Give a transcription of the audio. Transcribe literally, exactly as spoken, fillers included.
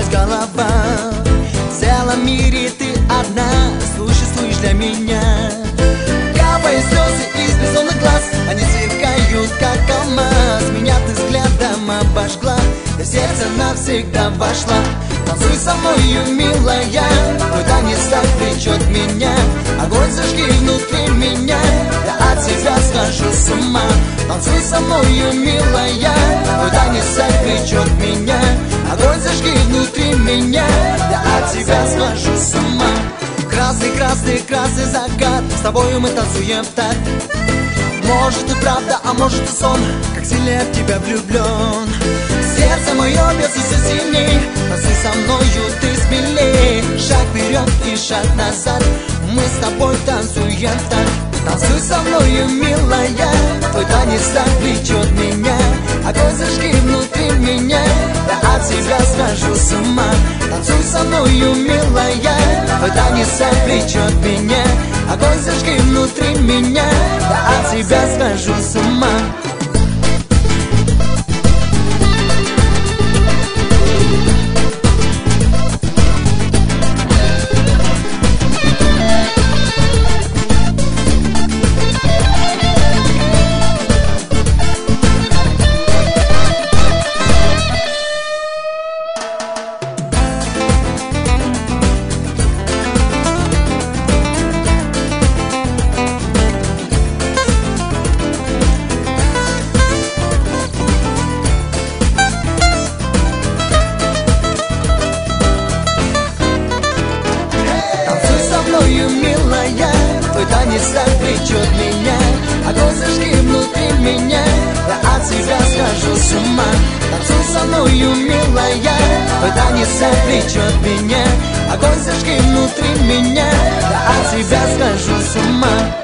разболелась голова. В целом мире ты одна, слушай, слышь для меня. Капают слезы из безумных глаз, они сверкают, как алмаз. Меня ты взглядом обожгла, я в сердце навсегда вошла. Танцуй со мною, милая, твой танец так влечет меня. Огонь зажги внутри меня, я от тебя схожу с ума. Танцуй со мною, милая, твой танец так влечет меня. Огонь зажги внутри меня, я от тебя схожу с ума. Красный, красный, красный закат, с тобою мы танцуем в такт. Может и правда, а может и сон, как сильно я в тебя влюблен. Сердце мое бьется все сильней, танцуй со мною, ты смелей. Шаг вперед и шаг назад, мы с тобой танцуем так. Танцуй со мною, милая, твой танец так влечет меня. Огонь зажги внутри меня, я от тебя схожу с ума. Танцуй со мною, милая, твой танец так влечет меня. Огонь зажги внутри меня, я от тебя схожу с ума. Твой танец так влечет меня, огонь зажги внутри меня, я от тебя схожу с ума. Танцуй со мною, милая, твой танец так влечет меня, огонь зажги внутри меня, я от тебя схожу с ума.